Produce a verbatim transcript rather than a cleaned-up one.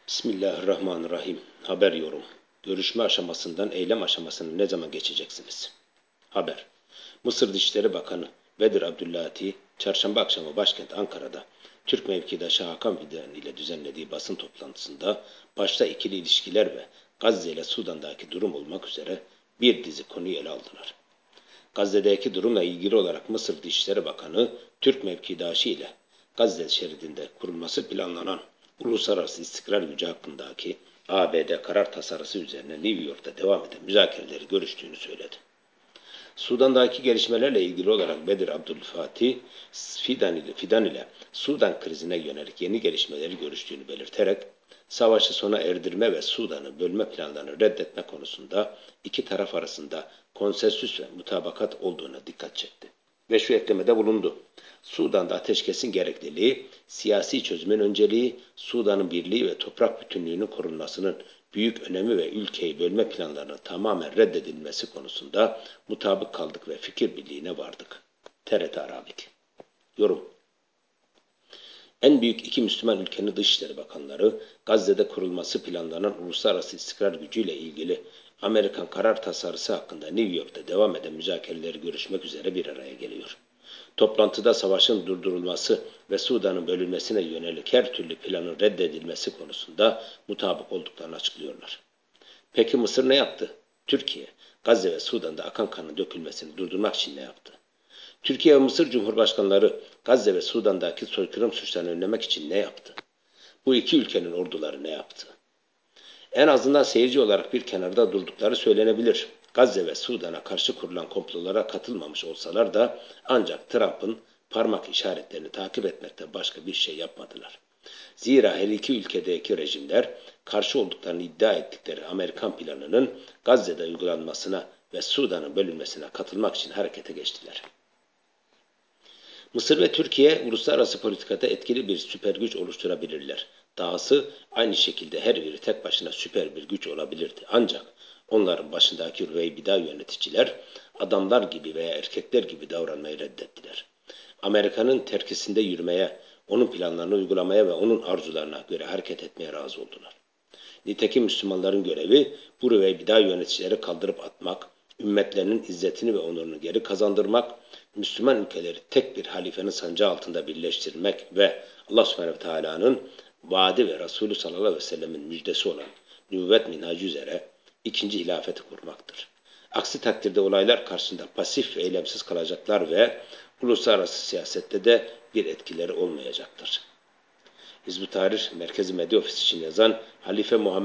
Bismillahirrahmanirrahim. Haber yorum. Görüşme aşamasından eylem aşamasına ne zaman geçeceksiniz? Haber. Mısır Dışişleri Bakanı Bedir Abdülati, çarşamba akşamı başkent Ankara'da Türk mevkidaşı Hakan Fidan ile düzenlediği basın toplantısında başta ikili ilişkiler ve Gazze ile Sudan'daki durum olmak üzere bir dizi konuyu ele aldılar. Gazze'deki durumla ilgili olarak Mısır Dışişleri Bakanı, Türk mevkidaşı ile Gazze şeridinde kurulması planlanan Uluslararası İstikrar Gücü hakkındaki A B D karar tasarısı üzerine New York'ta devam eden müzakereleri görüştüğünü söyledi. Sudan'daki gelişmelerle ilgili olarak Bedir Abdülfatih, Fidan ile, Fidan ile Sudan krizine yönelik yeni gelişmeleri görüştüğünü belirterek, savaşı sona erdirme ve Sudan'ı bölme planlarını reddetme konusunda iki taraf arasında konsensüs ve mutabakat olduğuna dikkat çekti. Ve şu eklemede bulundu. Sudan'da ateşkesin gerekliliği, siyasi çözümün önceliği, Sudan'ın birliği ve toprak bütünlüğünün korunmasının büyük önemi ve ülkeyi bölme planlarının tamamen reddedilmesi konusunda mutabık kaldık ve fikir birliğine vardık. T R T Arabik. Yorum. En büyük iki Müslüman ülkenin Dışişleri Bakanları, Gazze'de kurulması planlanan Uluslararası İstikrar Gücü ile ilgili Amerikan karar tasarısı hakkında New York'ta devam eden müzakereleri görüşmek üzere bir araya geliyor. Toplantıda savaşın durdurulması ve Sudan'ın bölünmesine yönelik her türlü planın reddedilmesi konusunda mutabık olduklarını açıklıyorlar. Peki Mısır ne yaptı? Türkiye, Gazze ve Sudan'da akan kanın dökülmesini durdurmak için ne yaptı? Türkiye ve Mısır Cumhurbaşkanları Gazze ve Sudan'daki soykırım suçlarını önlemek için ne yaptı? Bu iki ülkenin orduları ne yaptı? En azından seyirci olarak bir kenarda durdukları söylenebilir. Gazze ve Sudan'a karşı kurulan komplolara katılmamış olsalar da ancak Trump'ın parmak işaretlerini takip etmekten başka bir şey yapmadılar. Zira her iki ülkedeki rejimler karşı olduklarını iddia ettikleri Amerikan planının Gazze'de uygulanmasına ve Sudan'ın bölünmesine katılmak için harekete geçtiler. Mısır ve Türkiye uluslararası politikada etkili bir süper güç oluşturabilirler. Dahası aynı şekilde her biri tek başına süper bir güç olabilirdi. Ancak onların başındaki Rüveybida yöneticiler adamlar gibi veya erkekler gibi davranmayı reddettiler. Amerika'nın terkisinde yürümeye, onun planlarını uygulamaya ve onun arzularına göre hareket etmeye razı oldular. Nitekim Müslümanların görevi bu Rüveybida yöneticileri kaldırıp atmak, ümmetlerinin izzetini ve onurunu geri kazandırmak, Müslüman ülkeleri tek bir halifenin sancağı altında birleştirmek ve Allah Subhanahu ve Teala'nın vaadi ve Resulü sallallahu aleyhi ve sellemin müjdesi olan nübüvvet minhacı üzere ikinci hilafeti kurmaktır. Aksi takdirde olaylar karşısında pasif ve eylemsiz kalacaklar ve uluslararası siyasette de bir etkileri olmayacaktır. Hizb-ut Tahrir Merkezi Medya Ofisi için yazan Halife Muhammed